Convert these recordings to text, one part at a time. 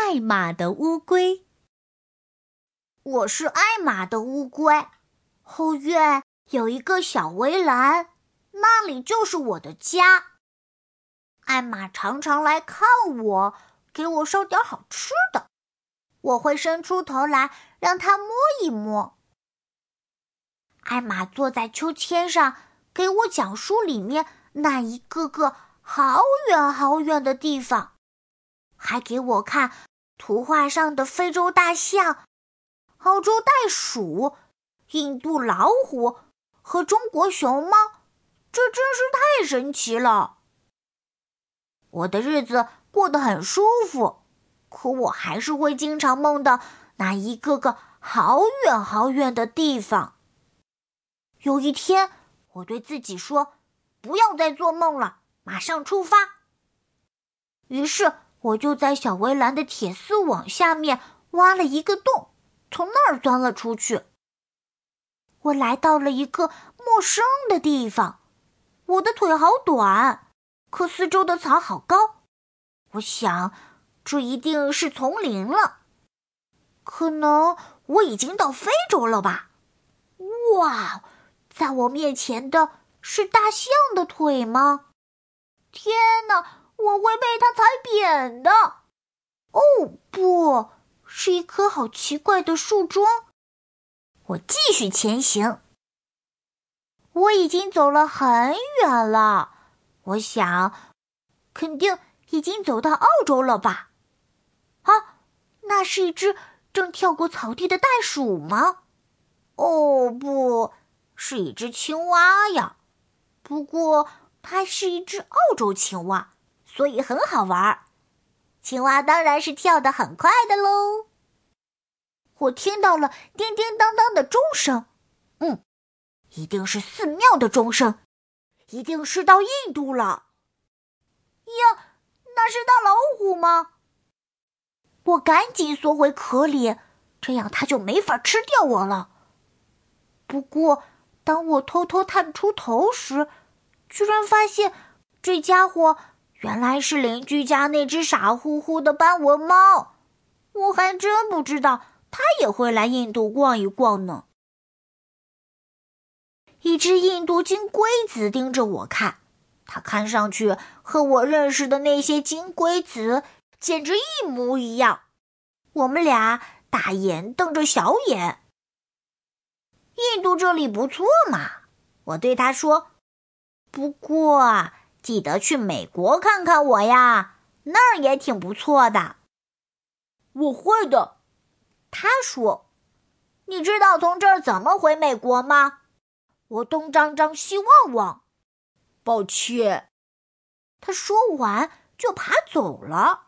艾玛的乌龟。 我是艾玛的乌龟，后院有一个小围栏，那里就是我的家。艾玛常常来看我，给我烧点好吃的。我会伸出头来让她摸一摸。艾玛坐在秋千上，给我讲书里面那一个个好远好远的地方，还给我看图画上的非洲大象、澳洲袋鼠、印度老虎和中国熊猫，这真是太神奇了。我的日子过得很舒服，可我还是会经常梦到那一个个好远好远的地方。有一天，我对自己说，不要再做梦了，马上出发。于是我就在小围栏的铁丝网下面挖了一个洞，从那儿钻了出去。我来到了一个陌生的地方，我的腿好短，可四周的草好高。我想，这一定是丛林了。可能我已经到非洲了吧？哇，在我面前的是大象的腿吗？天哪，我会被它踩扁的。哦，不，是一棵好奇怪的树桩。我继续前行。我已经走了很远了，我想，肯定已经走到澳洲了吧？啊，那是一只正跳过草地的袋鼠吗？哦，不，是一只青蛙呀。不过，它是一只澳洲青蛙，所以很好玩。青蛙当然是跳得很快的喽。我听到了叮叮当当的钟声，一定是寺庙的钟声，一定是到印度了。呀，那是大老虎吗？我赶紧缩回壳里，这样它就没法吃掉我了。不过，当我偷偷探出头时，居然发现这家伙原来是邻居家那只傻乎乎的斑纹猫。我还真不知道它也会来印度逛一逛呢。一只印度金龟子盯着我看，它看上去和我认识的那些金龟子简直一模一样。我们俩大眼瞪着小眼。印度这里不错嘛，我对他说。不过记得去美国看看我呀，那儿也挺不错的。我会的，他说。你知道从这儿怎么回美国吗？我东张张西望望。抱歉。他说完就爬走了。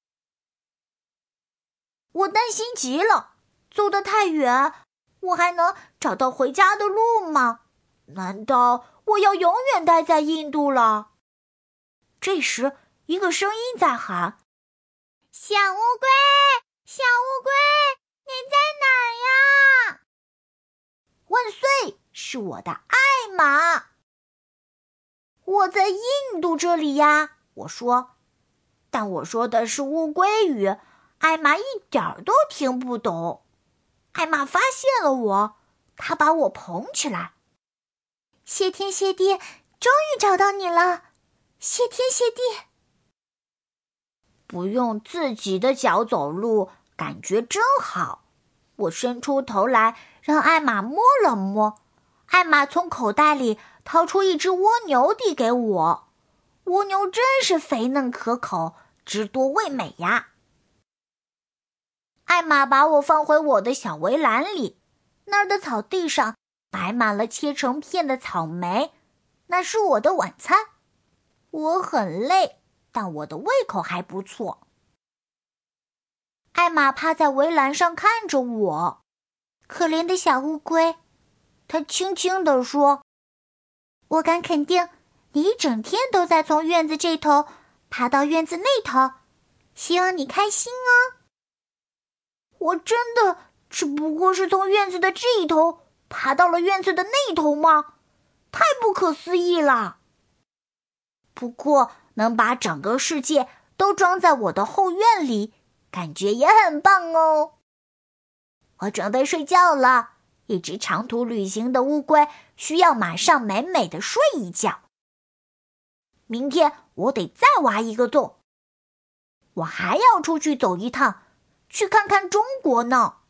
我担心极了，走得太远，我还能找到回家的路吗？难道我要永远待在印度了？这时，一个声音在喊：小乌龟，小乌龟，你在哪儿呀？万岁，是我的艾玛。我在印度这里呀，我说。但我说的是乌龟语，艾玛一点儿都听不懂。艾玛发现了我，她把我捧起来。谢天谢地，终于找到你了！谢天谢地！不用自己的脚走路，感觉真好。我伸出头来，让艾玛摸了摸。艾玛从口袋里掏出一只蜗牛递给我。蜗牛真是肥嫩可口，汁多味美呀。艾玛把我放回我的小围栏里，那儿的草地上摆满了切成片的草莓，那是我的晚餐。我很累，但我的胃口还不错。艾玛趴在围栏上看着我，可怜的小乌龟，她轻轻地说：我敢肯定，你一整天都在从院子这头爬到院子那头，希望你开心哦。我真的只不过是从院子的这一头爬到了院子的那头吗？太不可思议了。不过能把整个世界都装在我的后院里， 感觉也很棒哦。我准备睡觉了，一只长途旅行的乌龟需要马上美美的睡一觉。明天我得再挖一个洞，我还要出去走一趟，去看看中国呢。